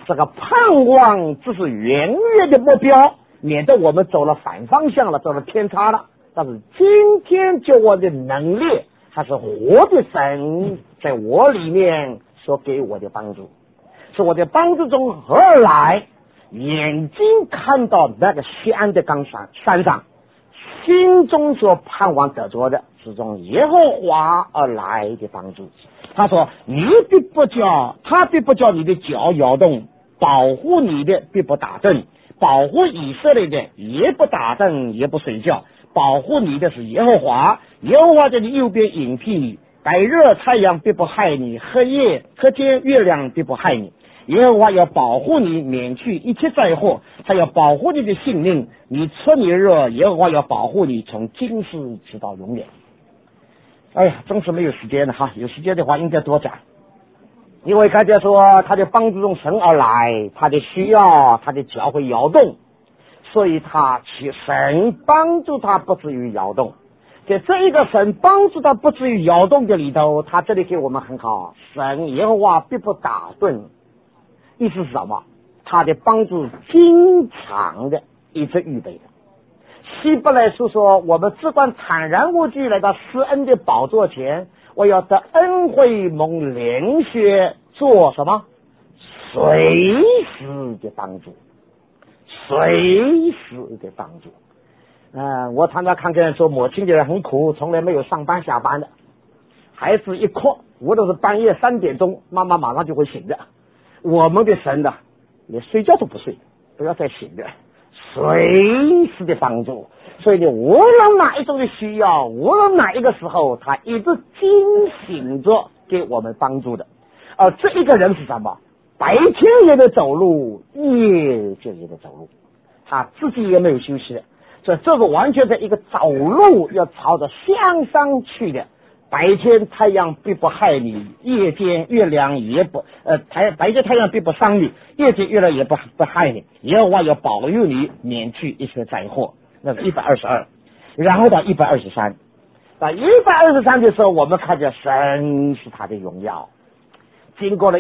这个盼望只是远远的目标，免得我们走了反方向了，走了偏差了。但是今天就我的能力，还是活的神在我里面所给我的帮助，是我的帮助中何而来？眼睛看到那个西安的冈山上，心中所盼望得着的是从耶和华而来的帮助。他说：“他必不叫你的脚摇动，保护你的必不打盹，保护以色列的也不打盹也不睡觉。保护你的是耶和华，耶和华在你右边隐蔽你，白日太阳必不害你，黑天月亮必不害你。耶和华要保护你，免去一切灾祸，他要保护你的性命，你出你入，耶和华要保护你，从今世直到永远。”哎呀，真是没有时间了哈，有时间的话应该多讲。因为刚才说他的帮助从神而来，他的需要，他的脚会摇动，所以神帮助他不至于摇动。在这一个神帮助他不至于摇动的里头，他这里给我们很好，神耶和华必不打盹。意思是什么？他的帮助经常的一直预备的。希伯来书说，我们只管坦然无惧来到施恩的宝座前，我要得恩惠蒙怜恤，做什么？随时的帮助，随时的帮助。我常常看见说母亲的人很苦，从来没有上班下班的，孩子一哭，无论是半夜3点钟，妈妈马上就会醒的。我们的神呢，连睡觉都不睡，不要再醒的，随时的帮助。所以呢，无论哪一种的需要，无论哪一个时候，他一直惊醒着给我们帮助的。而这一个人是什么？白天也在走路，夜间也在走路，他自己也没有休息的。所以这个完全的一个走路要朝着向上去的。白天太阳必不害你，夜间月亮也不白天太阳必不伤你，夜间月亮也不害你。耶和华要保佑你，免去一切灾祸。那是122，然后到123，到123的时候，我们看见神是他的荣耀。经过了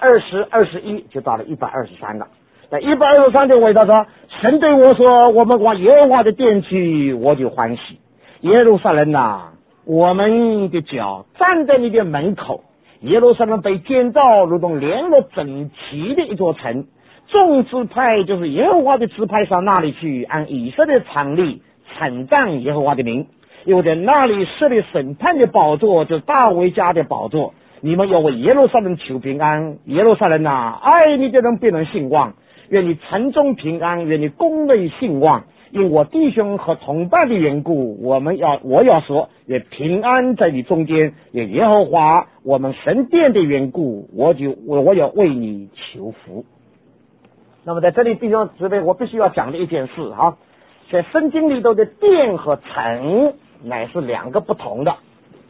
120、21，就到了123了。在123的味道说，神对我说：“我们往耶和华的殿去，我就欢喜。耶路撒冷啊，我们的脚站在你的门口。耶路撒冷被建造如同联络整齐的一座城，众支派就是耶和华的支派上那里去，按以色列常例称赞耶和华的名，因为在那里设立审判的宝座，就是大卫家的宝座。你们要为耶路撒冷求平安。耶路撒冷啊，爱你的人必能兴旺。愿你城中平安，愿你宫内兴旺。因我弟兄和同伴的缘故，我要说，也平安在你中间。也耶和华我们神殿的缘故，我要为你求福。那么在这里弟兄姊妹，我必须要讲的一件事啊，在圣经里头的殿和城乃是两个不同的。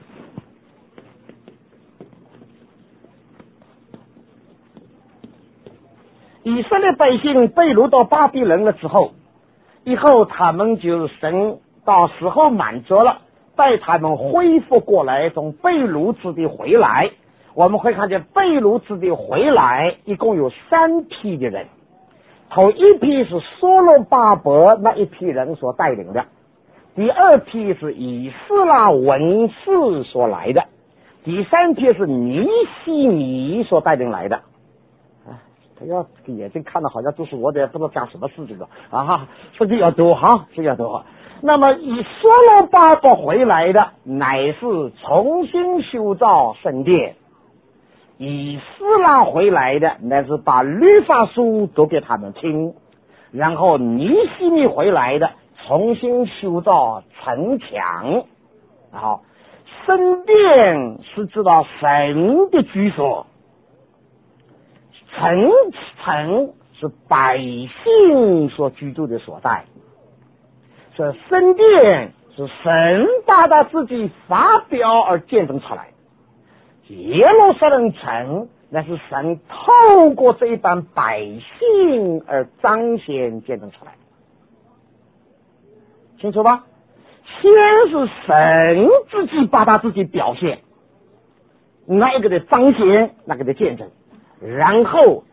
以色列百姓被掳到巴比伦了之后，以后他们就神到时候满足了，带他们恢复过来，从被掳之地回来。我们会看见被掳之地回来一共有3批的人。头一批是所罗巴伯那一批人所带领的，第2批是以斯拉文士所来的，第3批是尼希米所带领来的。要这个眼睛看的好像都是我的不知道讲什么事情了啊，这个要多哈，这个要多。那么以所罗巴伯回来的乃是重新修造圣殿，以斯拉回来的乃是把律法书读给他们听，然后尼希米回来的重新修造城墙。好，圣殿是知道神的居所，城是百姓所居住的所在，所以圣殿是神把他自己发表而见证出来，耶路撒冷城那是神透过这一般百姓而彰显见证出来，清楚吧？先是神自己把他自己表现，那一个的彰显，那个的见证，然后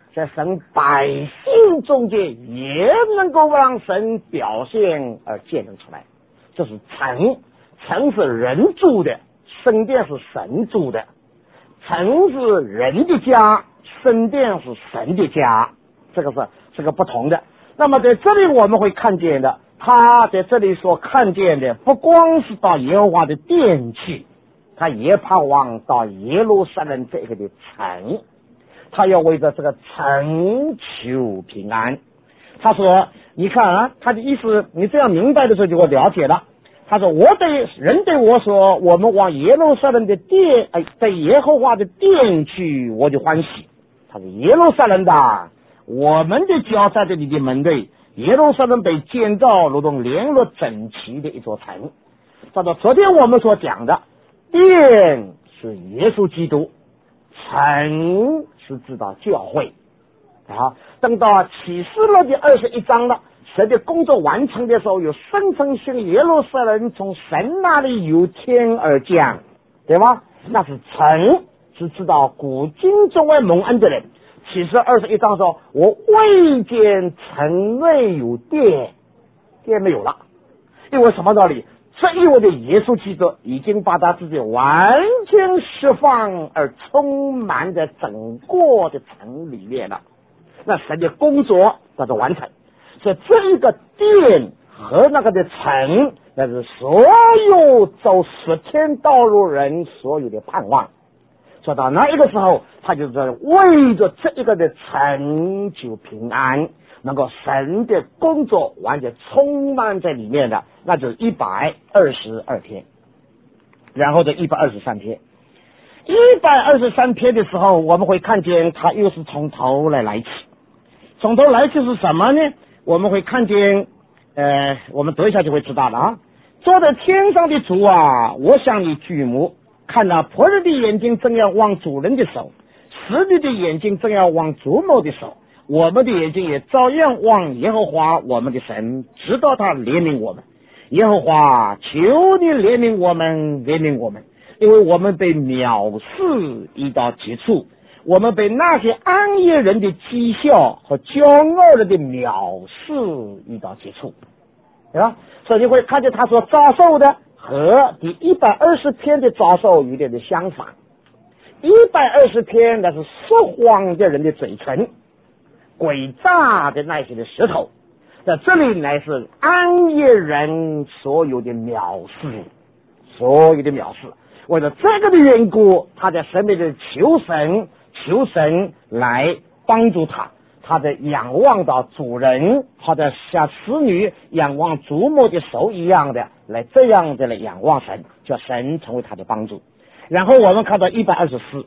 在神百姓中间也能够让神表现而见证出来。这是城，城是人住的，圣殿是神住的。城是人的家，圣殿是神的家，这个是个不同的。那么在这里我们会看见的，他在这里所看见的不光是到耶和华的殿去，他也盼望到耶路撒冷这个的城，他要为着这个城求平安。他说你看啊，他的意思你这样明白的时候就会了解了。他说人对我说，我们往耶路撒冷的殿，在耶和华的殿去，我就欢喜。他说耶路撒冷的，我们的脚在这里的门内，耶路撒冷被建造如同联络整齐的一座城。他说昨天我们所讲的殿是耶稣基督，城是指导教会啊。等到启示录的21章了，神的工作完成的时候，有深层性耶路撒冷从神那里由天而降，对吧？那是城，是知道古今中外蒙恩的人。启示21章说，我未见城内有殿，殿没有了。因为什么道理？这意味着耶稣基督已经把他自己完全释放而充满在整个的城里面了。那神的工作叫做完成。所以这一个殿和那个的城，那是所有走十天道路人所有的盼望。说到那一个时候，他就是为着这一个的成就平安，能够神的工作完全充满在里面的，那就是122天。然后这123天，123天的时候，我们会看见他又是从头来起。从头来起是什么呢？我们会看见我们读一下就会知道了啊。坐在天上的主啊，我向你举目，看到仆人的眼睛正要望主人的手，使女的眼睛正要望主谋的手，我们的眼睛也照样望耶和华我们的神，直到他怜悯我们。耶和华，求你怜悯我们，怜悯我们，因为我们被藐视已到极处，我们被那些安逸人的讥笑和骄傲人的藐视已到极处，对吧？所以你会看见他所遭受的和第120篇的遭受有点的相反。120篇那是说谎的人的嘴唇，诡诈的那些的石头，在这里乃是安逸人所有的藐视，所有的藐视。为了这个的缘故，他在神面前求神来帮助他，他在仰望到主人，他在像使女仰望主母的手一样的来这样的来仰望神，叫神成为他的帮助。然后我们看到124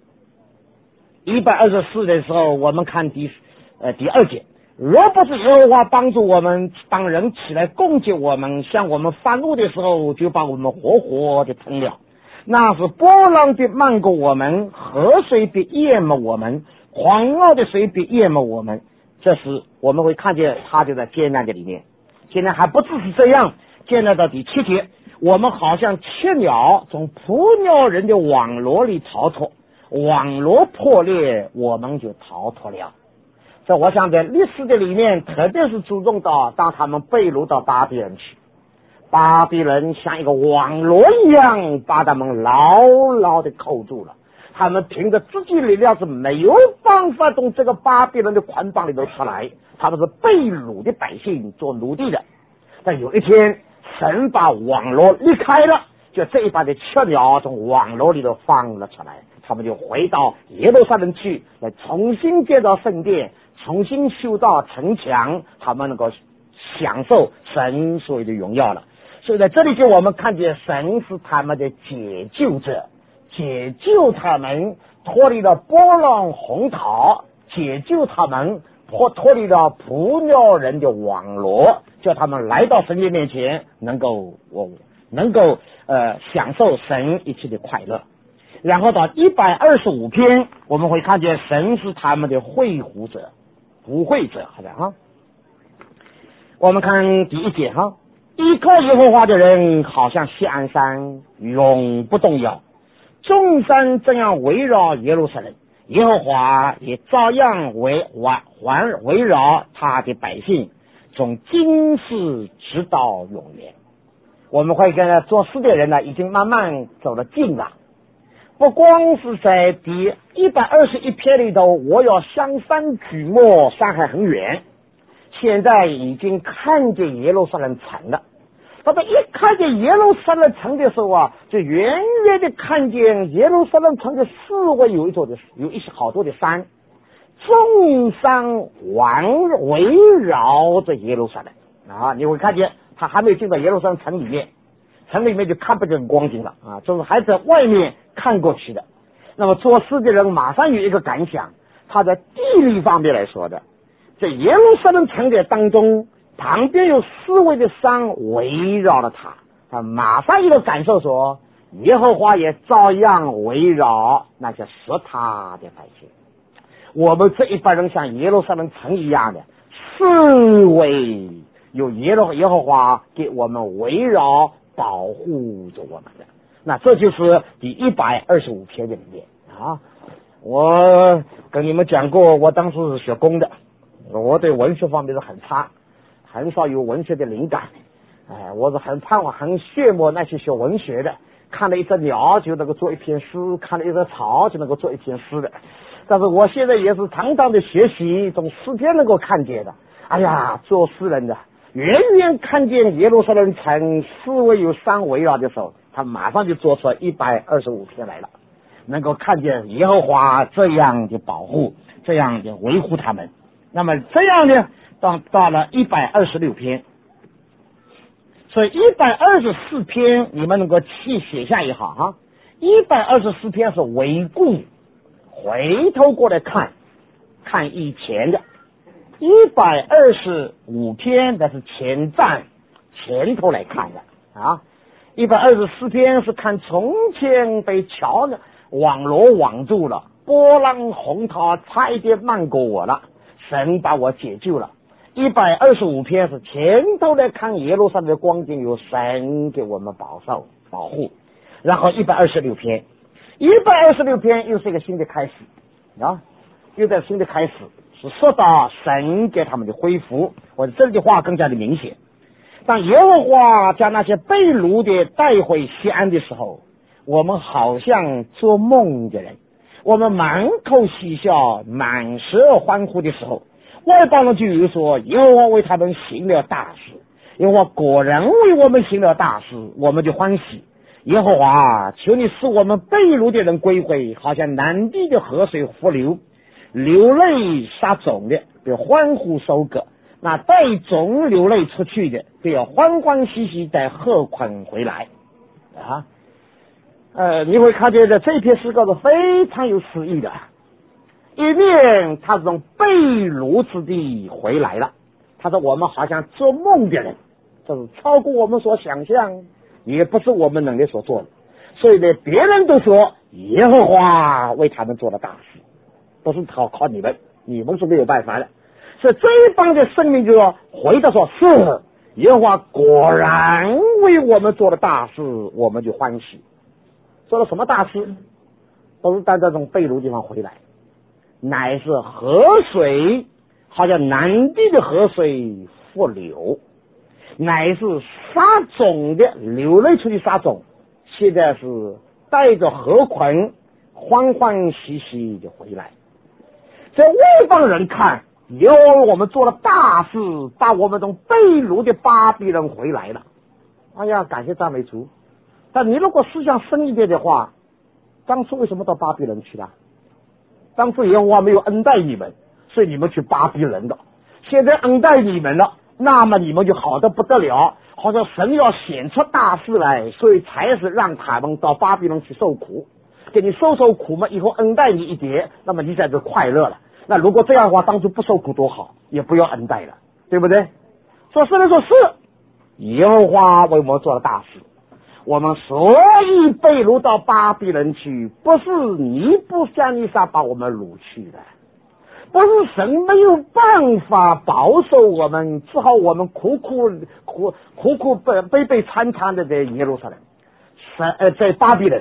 的时候，我们看第2节，若不是耶和华帮助我们，当人起来攻击我们，向我们发怒的时候，就把我们活活的吞了。那是波浪必漫过我们，河水必淹没我们，狂傲的水必淹没我们。这时我们会看见他就在艰难的里面。现在还不只是这样，艰难到第7节，我们好像雀鸟从捕鸟人的网罗里逃脱，网罗破裂，我们就逃脱了。所以我想在历史的里面，特别是注重到当他们被掳到巴比伦去，巴比伦像一个网罗一样把他们牢牢的扣住了，他们凭着自己力量是没有办法从这个巴比伦的捆绑里头出来，他们是被掳的百姓，做奴隶的。但有一天神把网罗离开了，就这一把的雀鸟从网罗里头放了出来，他们就回到耶路撒冷去，来重新建造圣殿，重新修造城墙，他们能够享受神所有的荣耀了。所以在这里就我们看见神是他们的解救者，解救他们脱离了波浪洪涛，解救他们脱离了捕鸟人的网罗，叫他们来到神的面前，能够享受神一切的快乐。然后到125篇，我们会看见神是他们的会护者、护卫者，好的哈。我们看第1节哈，依靠耶和华的人好像锡安山，永不动摇。众山这样围绕耶路撒冷， 耶和华也照样围绕他的百姓，从今世直到永远。我们会跟他做事的人呢，已经慢慢走得近了。不光是在第121篇里头，我要向山举目，山还很远，现在已经看见耶路撒冷城了。他们一看见耶路撒冷城的时候啊，就远远的看见耶路撒冷城的四围有一些好多的山，众山围绕着耶路撒冷啊，你会看见他还没进到耶路撒冷城里面，城里面就看不见光景了啊，就是还在外面看过去的。那么做事的人马上有一个感想，他在地理方面来说的，在耶路撒冷城的当中，旁边有四围的山围绕了他马上一个感受说，耶和华也照样围绕那些识他的百姓。我们这一般人像耶路撒冷城一样的，四围有耶和华给我们围绕保护着我们的。那这就是第125篇的里面啊。我跟你们讲过，我当时是学工的，我对文学方面是很差，很少有文学的灵感。我是很羡慕那些学文学的，看了一只鸟就能够做一篇诗，看了一只草就能够做一篇诗的。但是我现在也是常常的学习，从诗篇能够看见的。哎呀，做诗人的远远看见耶路撒冷城四围有山围绕的时候，他马上就做出125篇来了，能够看见耶和华这样的保护，这样的维护他们。那么这样呢，到了126篇，所以124篇你们能够去写下一行哈。124篇是回顾，回头过来看以前的。125篇那是前瞻，前头来看的啊。124篇是看从前被桥呢网罗网住了，波浪洪涛差一点漫过我了，神把我解救了。125篇是前头来看耶路撒冷的光景，有神给我们保护。然后126篇又是一个新的开始啊，又在新的开始，是说到神给他们的恢复。我这里的话更加的明显。当耶和华将那些被掳的带回西安的时候，我们好像做梦的人，我们满口嬉笑，满舌欢呼的时候，外邦人就有说，耶和华为他们行了大事，耶和华果然为我们行了大事，我们就欢喜。耶和华，求你使我们被掳的人归回，好像南地的河水复流，流泪撒种的就欢呼收割，那带种流泪出去的就要欢欢喜喜带禾捆回来啊。你会看见的这篇诗歌是非常有诗意的。一面他是从被掳之地回来了，他说我们好像做梦的人，这是超过我们所想象，也不是我们能力所做的。所以呢，别人都说耶和华为他们做了大事，不是靠你们是没有办法的。所以这一帮的生命就要回答说，是耶和华果然为我们做了大事，我们就欢喜。做了什么大事？都是在这种被掳地方回来，乃是河水好像南地的河水复流，乃是撒种的流泪出去撒种，现在是带着禾捆欢欢喜喜的回来。在外邦人看，由我们做了大事，把我们从被掳的巴比伦回来了，哎呀，感谢赞美主。但你如果思想深一点的话，当初为什么到巴比伦去了？当初耶和华没有恩待你们，所以你们去巴比伦的。现在恩待你们了，那么你们就好得不得了，好像神要显出大事来，所以才是让他们到巴比伦去受苦，给你受苦嘛，以后恩待你一点，那么你在这快乐了。那如果这样的话，当初不受苦多好，也不要恩待了，对不对？说是的，说是耶和华为我们做了大事，我们所以被掳到巴比伦去，不是尼布甲尼撒把我们掳去的，不是神没有办法保守我们，只好我们苦苦被参的在耶路撒冷，在巴比伦。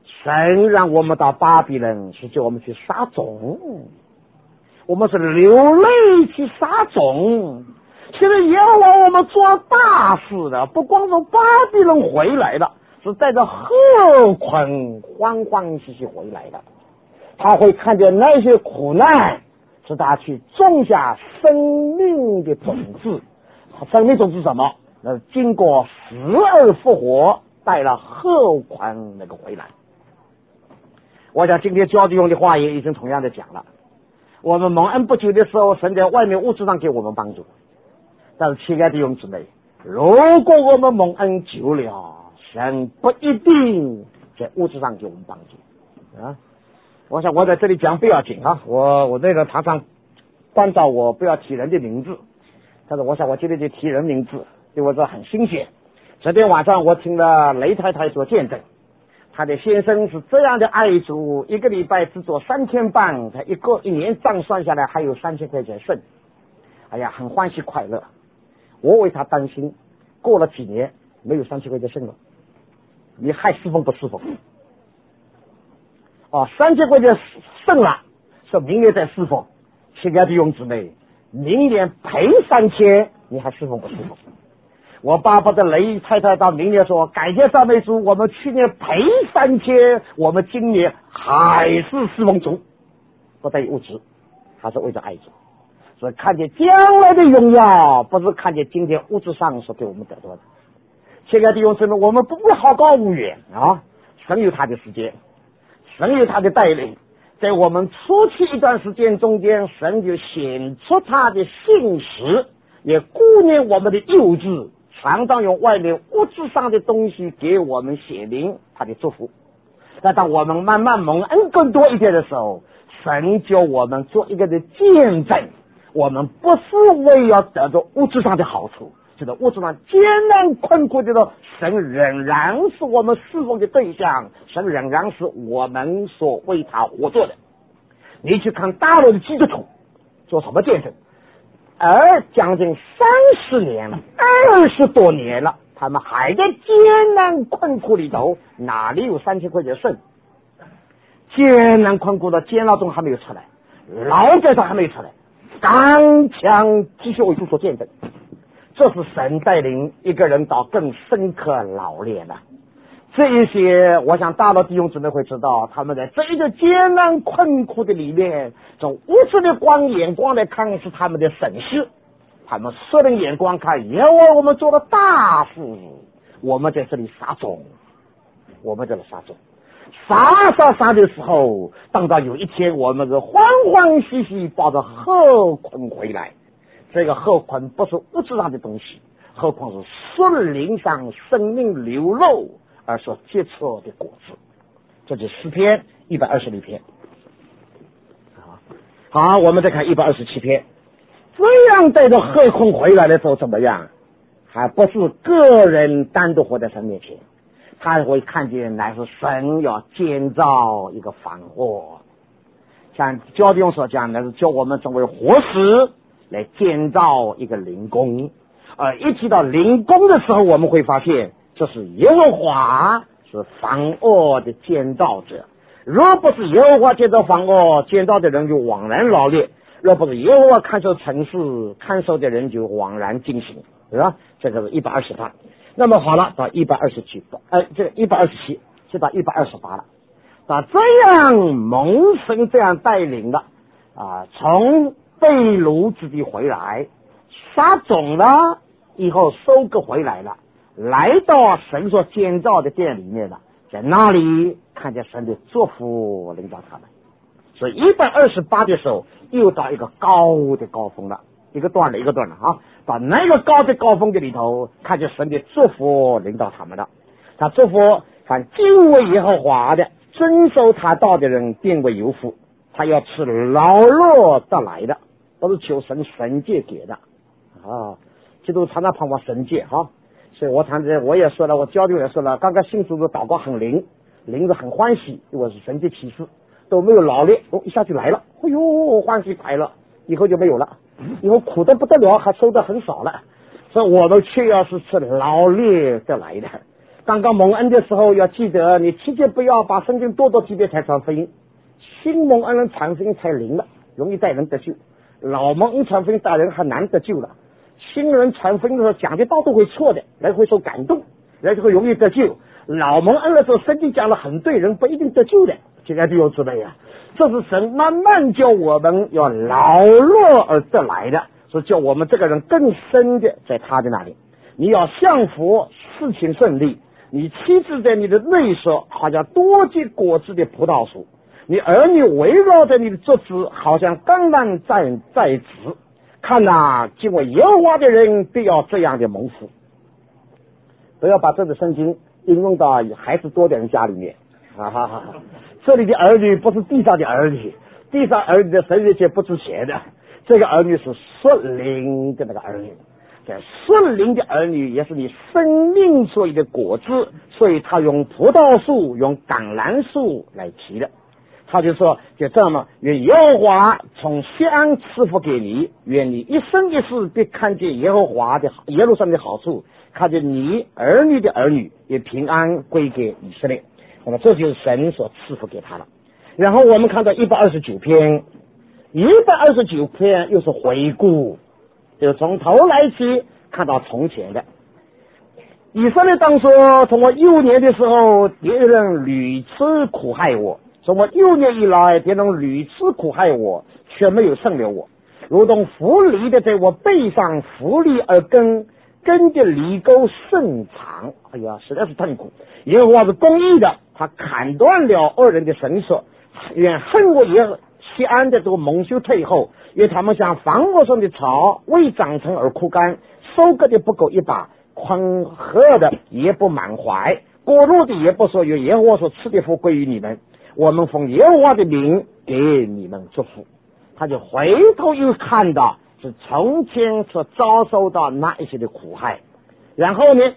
神让我们到巴比伦是叫我们去撒种，我们是流泪去撒种。现在耶和华我们做大事的，不光从巴比伦回来的，是带着贺捆欢欢喜喜回来的。他会看见那些苦难，是他去种下生命的种子。生命种子是什么？那经过死而复活，带了贺捆那个回来。我想今天焦弟兄的话也已经同样的讲了。我们蒙恩不久的时候，神在外面物质上给我们帮助，但是亲爱的弟兄姊妹，如果我们蒙恩久了，神不一定在物质上给我们帮助啊。我想我在这里讲不要紧啊，我那个常常关照我不要提人的名字，但是我想我今天就提人名字，对我这很新鲜。昨天晚上我听了雷太太做见证，他的先生是这样的爱主，一个礼拜只做3天半，他一年账算下来还有3000块钱剩，哎呀，很欢喜快乐。我为他担心，过了几年没有3000块钱剩了，你还侍奉不侍奉？3000块钱剩了，说明年再侍奉。亲爱的弟兄姊妹，明年赔3000，你还侍奉不侍奉？我巴不得雷太太到明年说，感谢赞美主，我们去年赔3000，我们今年还是侍奉主，不在于物质，还是为着爱主。所以看见将来的荣耀，不是看见今天物质上所给我们得到的。亲爱的弟兄姊妹，我们不会好高骛远啊！神有他的时间，神有他的带领，在我们初期一段时间中间，神就显出他的信实，也顾念我们的幼稚，常常用外面物质上的东西给我们显明他的祝福。但当我们慢慢蒙恩更多一点的时候，神叫我们做一个的见证，我们不是为要得到物质上的好处，这个物质上艰难困苦的时候，神仍然是我们侍奉的对象，神仍然是我们所为他活做的。你去看大陆的基督徒做什么见证，而将近30年了，20多年了，他们还在艰难困苦里头，哪里有3000块钱剩？艰难困苦的监牢中还没有出来，牢在上还没有出来，刚强继续为主所见证。这是神带领一个人到更深刻老练了。这一些我想大陆弟兄姊妹会知道，他们在这一个艰难困苦的里面，从物质的眼光来看是他们的损失，他们个人眼光看，因为我们做了大事，我们在这里撒种，我们在这里撒种，撒的时候，当到有一天我们是欢欢喜喜抱着贺捆回来。这个贺捆不是物质上的东西，何况是顺灵上生命流露而所结出的果子。这就是诗篇126篇。好，我们再看127篇。这样带着贺捆回来的时候怎么样？还不是个人单独活在神面前，他会看见乃是神要建造一个房屋，像焦弟兄所讲，乃是叫我们成为活石来建造一个灵宫。一提到灵宫的时候，我们会发现这是耶和华是房屋的建造者。若不是耶和华建造房屋，建造的人就枉然劳力；若不是耶和华看守城市，看守的人就枉然进行，是吧？这个是128。那么好了，到127，这个127就到128了。这样蒙神这样带领的从被掳之地回来，撒种了以后收割回来了，来到神所建造的殿里面了，在那里看见神的祝福领导他们。所以128的时候又到一个高的高峰了，一个段了到那个高的高峰的里头，看见神的祝福领导他们了。他祝福凡敬畏耶和华的，遵守他道的人便为有福，他要吃劳碌得来的，都是求神界给的基督常常盼望神界所以我也说了，我教弟也说了，刚刚信主的祷告很灵着很欢喜，因为是神界启示，都没有劳力一下就来了，欢喜快乐，以后就没有了，以后苦得不得了，还收得很少了。所以我们却要是吃劳力得来的， 刚刚蒙恩的时候要记得，你期间不要把圣经多读几遍才传福音。新蒙恩人传福音才灵了，容易带人得救。老蒙恩传福音带人很难得救了。新人传福音的时候讲的道都会错的，人会受感动，人就会容易得救。老蒙恩的时候圣经讲了很对，人不一定得救的。亲爱的弟兄姊妹啊，这是神慢慢叫我们要劳碌而得来的，是叫我们这个人更深的在他的那里。你要降服，事情顺利，你妻子在你的内舍好像多结果子的葡萄树，你儿女围绕着你的桌子好像橄榄在子。看哪，敬畏耶和华的人必要这样的蒙福。不要把这个圣经应用到孩子多的人家里面啊哈哈！这里的儿女不是地上的儿女，地上儿女的神学界不值钱的，这个儿女是顺灵的那个儿女。这顺灵的儿女也是你生命所有的果子，所以他用葡萄树用橄榄树来提的。他就说，就这么，愿耶和华从西安赐福给你，愿你一生一世必看见耶和华的耶路撒冷的好处，看见你儿女的儿女也平安归给以色列。那么这就是神所赐福给他了。然后我们看到129篇，129篇又是回顾，就从头来起看到从前的。以色列当说，从我幼年的时候，别人屡次苦害我。从我幼年以来，别人屡次苦害我，却没有胜了我，如同扶犁的在我背上扶犁而根的犁沟甚长。哎呀，实在是痛苦。耶和华是公义的，他砍断了恶人的绳索，愿恨我西安的这个蒙羞退后，因为他们像房屋上的草，未长成而枯干，收割的不够一把，宽贺的也不满怀，过路的也不说，有耶和华所赐的福归于你们，我们奉耶和华的名给你们祝福。他就回头又看到是从前所遭受到那一些的苦害。然后呢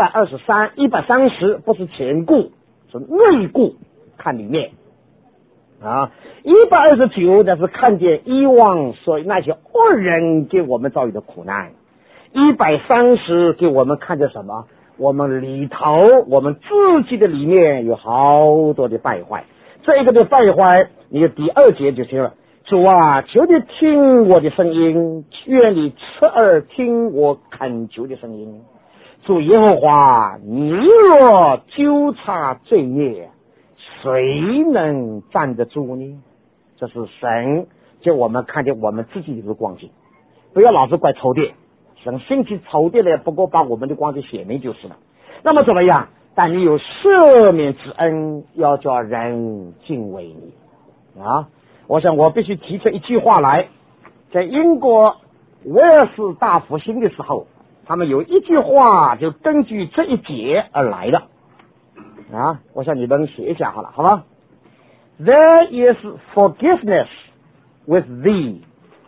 130不是前故，是内故，看里面啊。129那是看见以往所那些恶人给我们遭遇的苦难。130给我们看见什么？我们里头，我们自己的里面有好多的败坏。这个的败坏，你第2节就行了。主啊，求你听我的声音，愿你侧耳听我恳求的声音。主耶和华，你若纠察罪孽，谁能站得住呢？这是神叫我们看见我们自己的光景，不要老是怪仇敌，神兴起仇敌来，不过把我们的光景显明就是了。那么怎么样？但你有赦免之恩，要叫人敬畏你啊！我想我必须提出一句话来，在英国威尔士大复兴的时候，他们有一句话就根据这一节而来的啊！我想你们写一下好了，好吧 ？There is forgiveness with thee.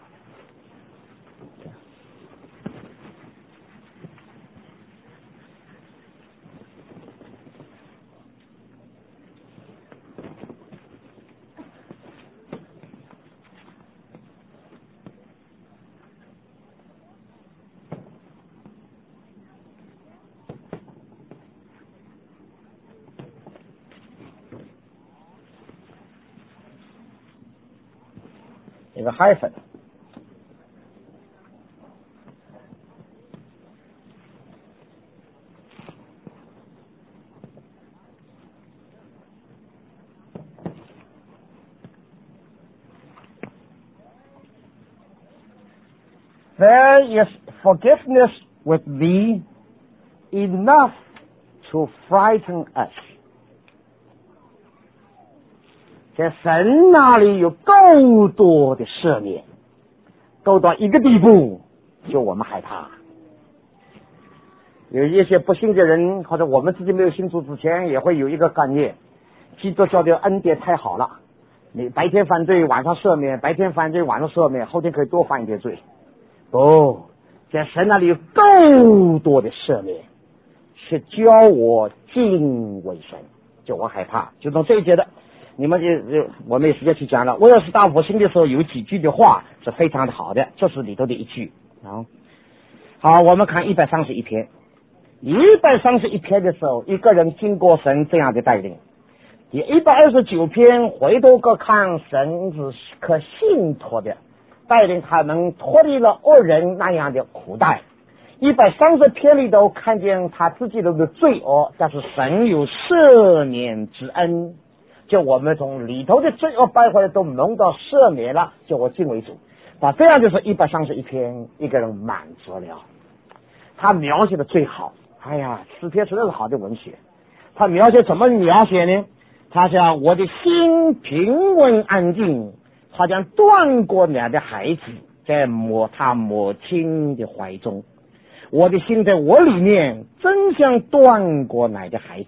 一个 hyphen。 There is forgiveness with thee, enough to frighten us. 在神那里有够多的赦免，够到一个地步就我们害怕。有一些不信的人，或者我们自己没有信主之前，也会有一个概念，基督教的恩典太好了，你白天犯罪晚上赦免，白天犯罪晚上赦免，后天可以多犯一点罪。哦，在神那里有够多的赦免，是教我敬畏神，叫我害怕。就从这一节的，你们就我没时间去讲了。威尔士大复兴的时候有几句的话是非常的好的，这是里头的一句啊。好，我们看131篇。 131篇的时候，一个人经过神这样的带领。第129篇回头个看，神是可信托的，带领他们脱离了恶人那样的苦待。130篇里头看见他自己的罪恶，但是神有赦免之恩，就我们从里头的罪恶败坏都弄到赦免了，就我敬畏主。这样就是131篇一个人满足了。他描写的最好，哎呀，诗篇实在是好的文学。他描写怎么描写呢？他讲我的心平稳安静，好像断过奶的孩子在他母亲的怀中。我的心在我里面，真像断过奶的孩子。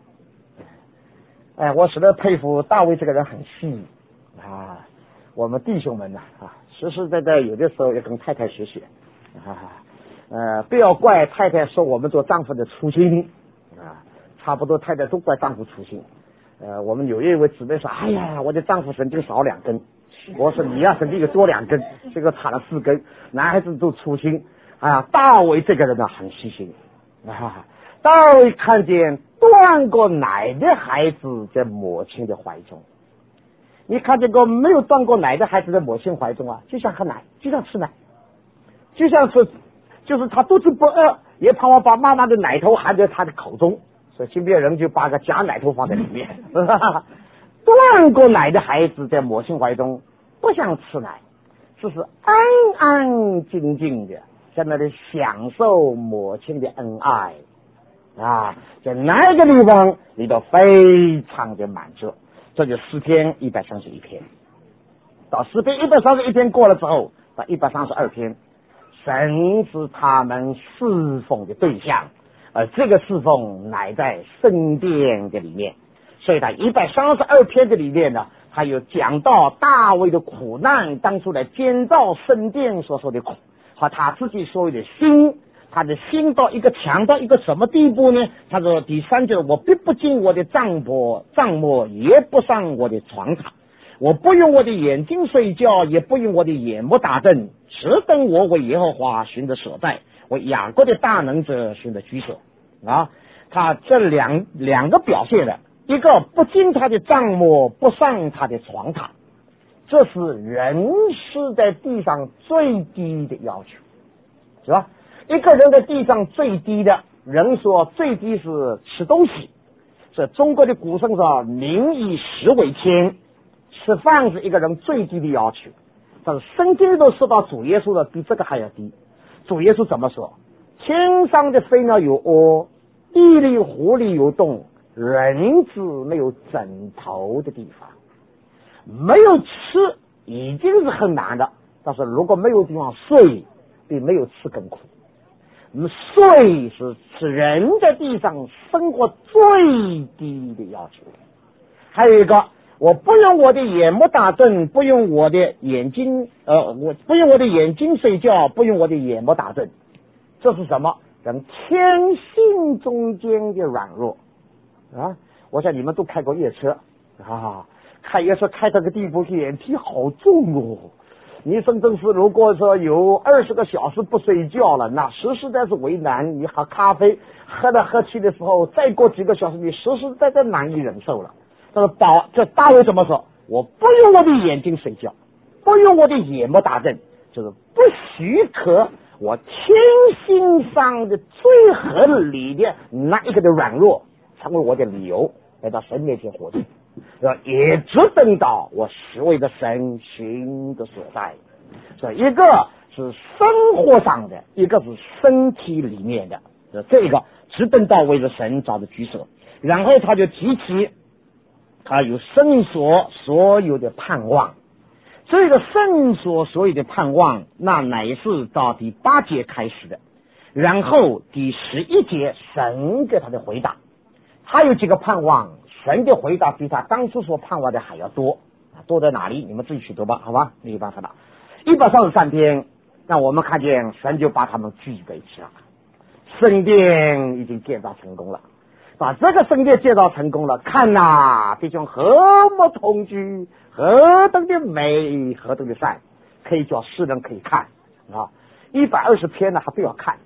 我实在佩服大卫这个人很细啊。我们弟兄们实实在在有的时候要跟太太学学不要怪太太说我们做丈夫的粗心差不多太太都怪丈夫粗心。我们有一位姊妹说，哎呀，我的丈夫神经少2根。我说你神经多2根，这个差了4根。男孩子都粗心。大卫这个人很细心大卫看见断过奶的孩子在母亲的怀中。你看见过没有断过奶的孩子在母亲怀中就像喝奶，就像吃奶，就像是就是他肚子不饿，也盼望把妈妈的奶头含在他的口中，所以身边人就把个假奶头放在里面断过奶的孩子在母亲怀中不想吃奶，只是安安静静的在那里享受母亲的恩爱在那个地方你都非常的满足。这就诗篇131篇。到诗篇131篇过了之后，到132篇，神是他们侍奉的对象，而这个侍奉乃在圣殿的里面。所以他132篇的里面呢，他有讲到大卫的苦难，当初来建造圣殿所受的苦，和他自己所有的心，他的心到一个强到一个什么地步呢？他说第3节，我必不进我的帐幕，也不上我的床榻，我不用我的眼睛睡觉，也不用我的眼目打盹，只等我为耶和华寻的所在，为雅各的大能者寻的居所他这两个表现的，一个不进他的帐幕，不上他的床榻，这是人是在地上最低的要求，是吧？一个人在地上最低的，人说最低是吃东西，所以中国的古圣说民以食为天，吃饭是一个人最低的要求。但是圣经都说到主耶稣的比这个还要低。主耶稣怎么说？天上的飞鸟有窝，地里湖里有洞，人子没有枕头的地方。没有吃已经是很难的，但是如果没有地方睡，比没有吃更苦。睡是人在地上生活最低的要求。还有一个，我不用我的眼目打盹，不用我的眼睛我不用我的眼睛睡觉，不用我的眼目打盹。这是什么？人天性中间的软弱我想你们都开过夜车开夜车开到个地步，眼皮好重你真是如果说有20个小时不睡觉了，那实在是为难。你喝咖啡喝来喝去的时候，再过几个小时，你实在难以忍受了。这大卫怎么说？我不用我的眼睛睡觉，不用我的眼目打盹，就是不许可我天性上的最合理的那一个的软弱成为我的理由来到神面前活着。也只等到我是为了神寻的所在。所以一个是生活上的，一个是身体里面的，这个只等到为了神找的居所。然后他就提起他有圣所所有的盼望。这个圣所所有的盼望，那乃是到第8节开始的，然后第11节神给他的回答。还有几个盼望，神的回答比他当初所盼望的还要多。多在哪里？你们自己去读吧，好吧？没有办法了。133篇，那我们看见神就把他们聚在一起了。圣殿已经建造成功了，把这个圣殿建造成功了，看弟兄何么同居，何等的美，何等的善，可以叫世人可以看120篇呢还不要看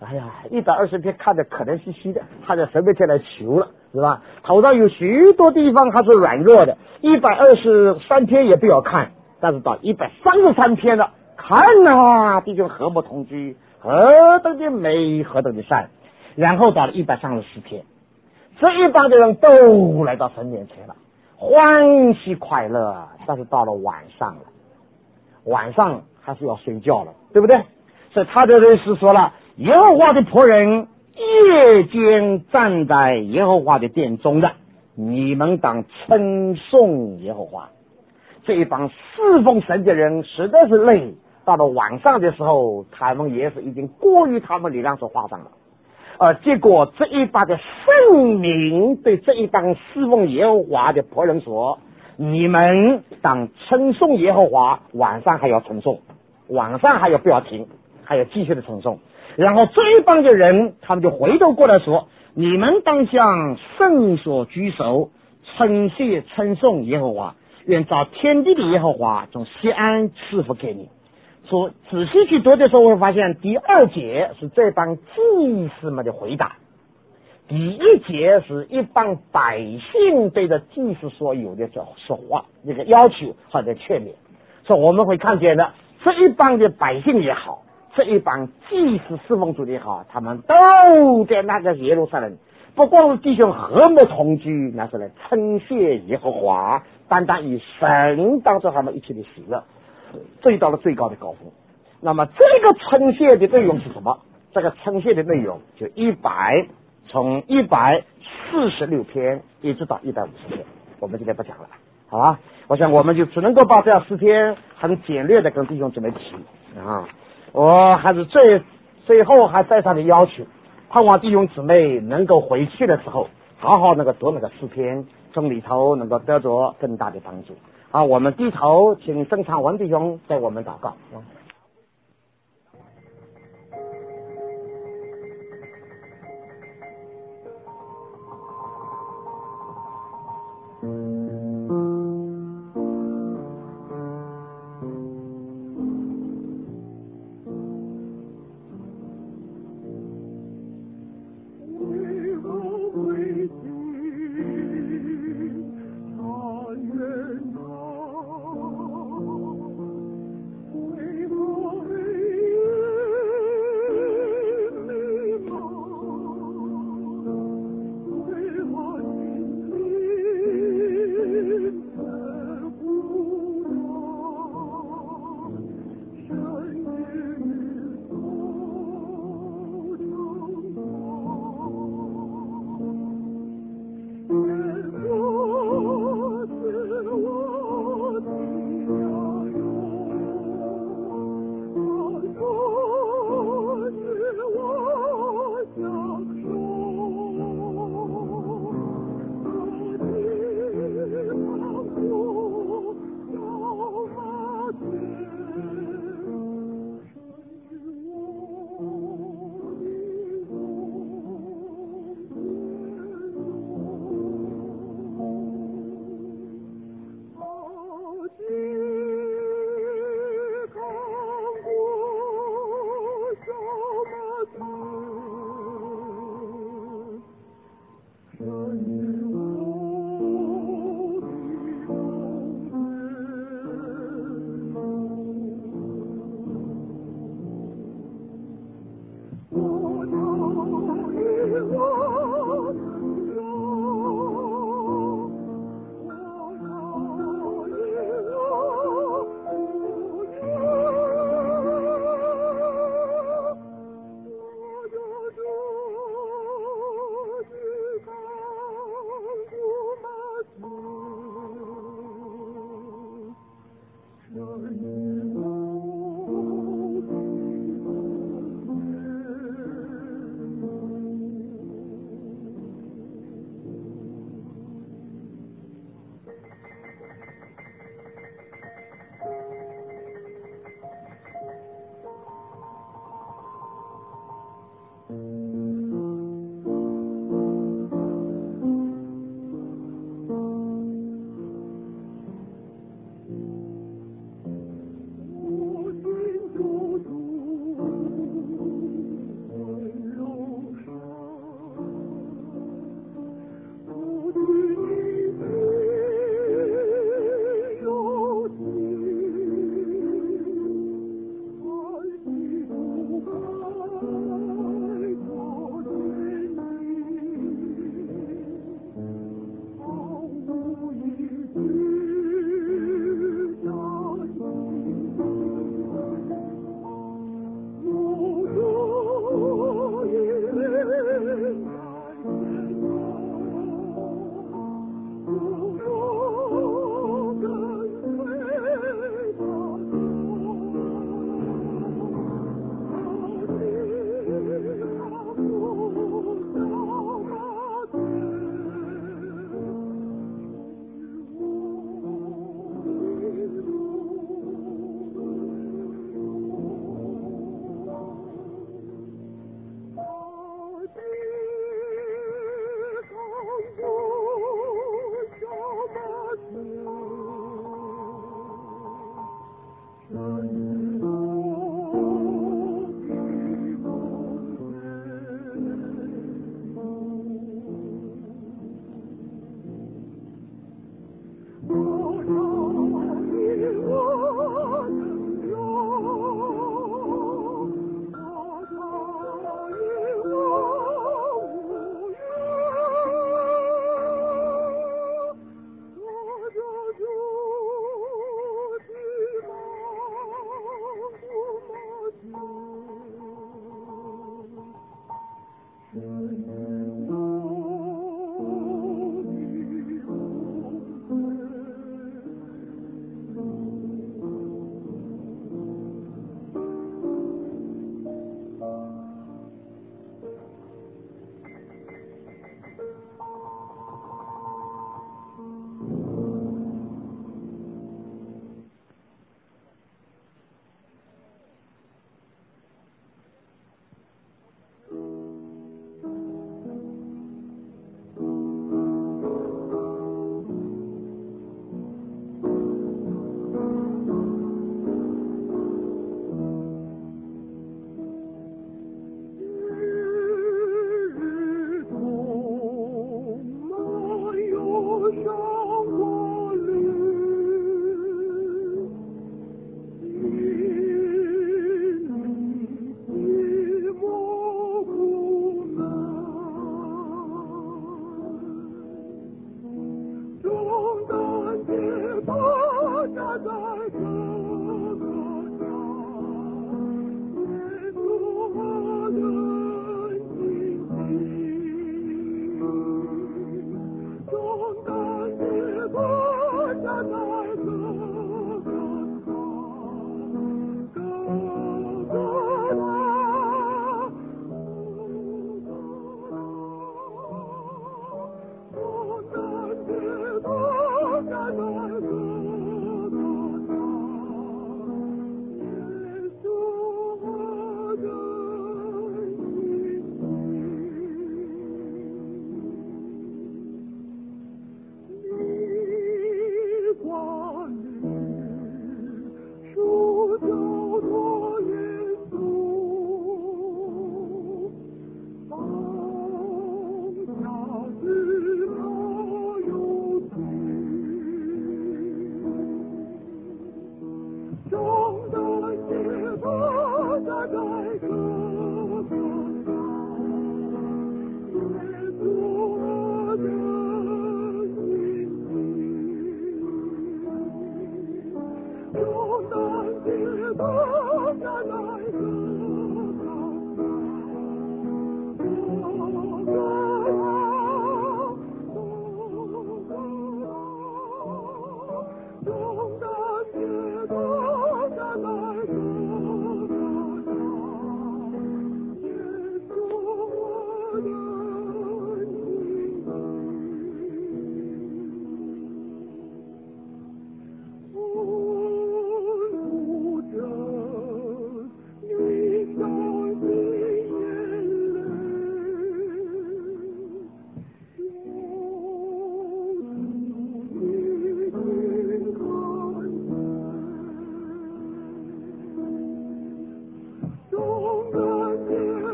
哎呀，120天看着可怜兮兮的，他就随便进来求了，是吧？头上有许多地方还是软弱的，123天也不要看，但是到133天了，看呐，弟兄和睦同居，何等的美，何等的善。然后到了134天，这一帮的人都来到神面前了，欢喜快乐。但是到了晚上了，晚上还是要睡觉了，对不对？所以他的认识说了，耶和华的仆人夜间站在耶和华的殿中的，你们当称颂耶和华。这一帮侍奉神的人实在是累，到了晚上的时候，他们也是已经过于他们力量所画上了。结果这一帮的圣民对这一帮侍奉耶和华的仆人说，你们当称颂耶和华，晚上还要称颂，晚上还要不要停，还要继续的称颂。然后这一帮的人他们就回头过来说，你们当向圣所举手，称谢称颂耶和华，愿照天地的耶和华从西安赐福给你。说仔细去读的时候，会发现第2节是这帮祭司们的回答，第1节是一帮百姓对着祭司所有的说话，那个要求或者劝勉。所以我们会看见的，这一帮的百姓也好，这一帮祭司侍奉主的也好，他们都在那个耶路撒冷，不光是弟兄和睦同居，那是来称谢耶和华，单单以神当作他们一切的喜乐，追到了最高的高峰。那么这个称谢的内容是什么？这个称谢的内容就从146篇一直到150篇，我们今天不讲了，好吧？我想我们就只能够把这4篇很简略的跟弟兄姊妹提啊。我还是最后还再三的要求，盼望弟兄姊妹能够回去的时候，好好那个读那个4篇，从里头能够得着更大的帮助。好，我们低头，请郑长文弟兄为我们祷告。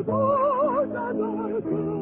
多少个